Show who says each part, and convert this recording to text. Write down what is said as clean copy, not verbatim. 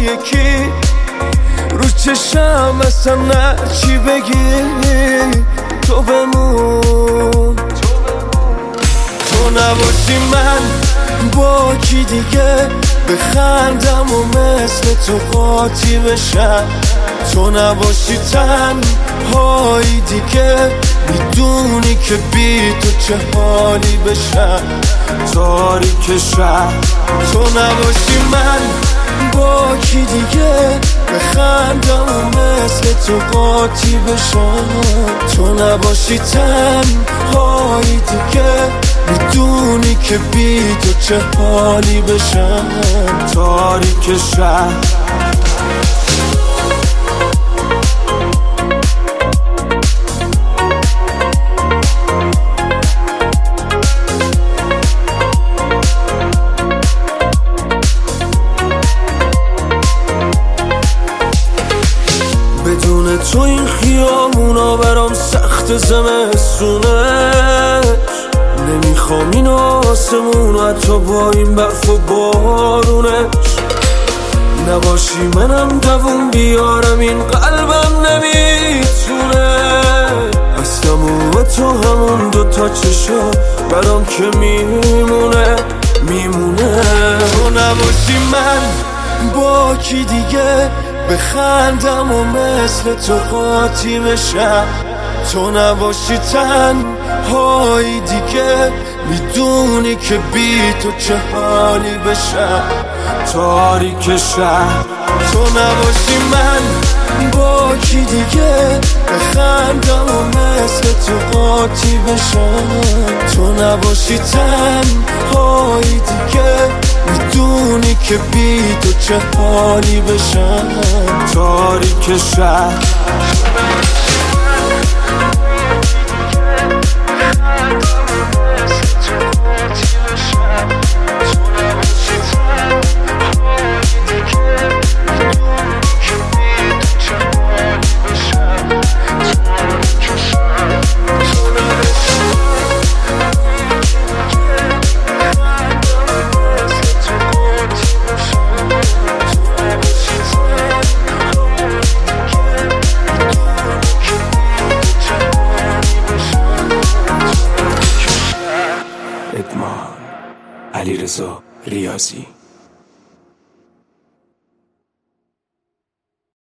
Speaker 1: یکی رو چشم اصلا نه چی بگی تو بمون. تو نباشی من با کی دیگه بخندم و مثل تو قاطی بشم. تو نباشی تنهایی دیگه میدونی که بی تو چه حالی بشم تاریک شب. تو نباشی من با کی دیگه بخندم و مثل تو قاطی بشم. تو نباشی تنهایی دیگه میدونی که بی تو چه حالی بشم تاریک شب. بدون تو این خیامونا برام سخت زمستونش. نمیخوام این آسمون حتی با این برف و بارونش. نباشی منم دوون بیارم این قلبم نمیتونه. از تموم تو همون دوتا چشا برام که میمونه. تو نباشی من با کی دیگه بخندم و مثل تو قاطی بشم. تو نباشی تنهایی دیگه میدونی که بی تو چه حالی بشم تاریک شب. تو نباشی من با کی دیگه بخندم و مثل تو قاطی بشم. تو نباشی تنهایی دیگه میدونی که بی تو چه حالی بشم تاریک شب.
Speaker 2: ادمان علیرضا ریاضی